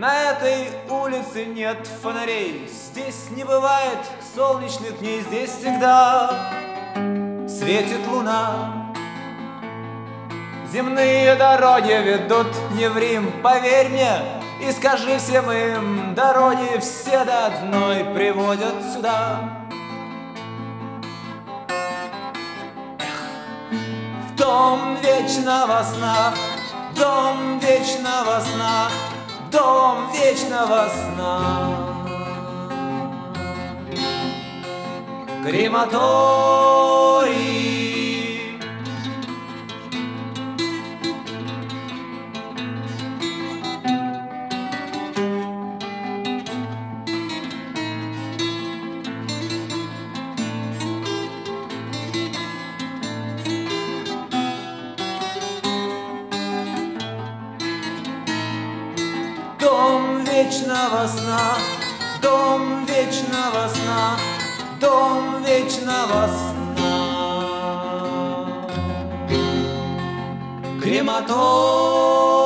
На этой улице нет фонарей, здесь не бывает солнечных дней, здесь всегда светит луна. Земные дороги ведут не в Рим, поверь мне и скажи всем им, дороги все до одной приводят сюда. Дом вечного сна, дом вечного сна, дом вечного сна. Крематорий. Дом вечного сна, дом вечного сна, дом вечного сна. Крематорий.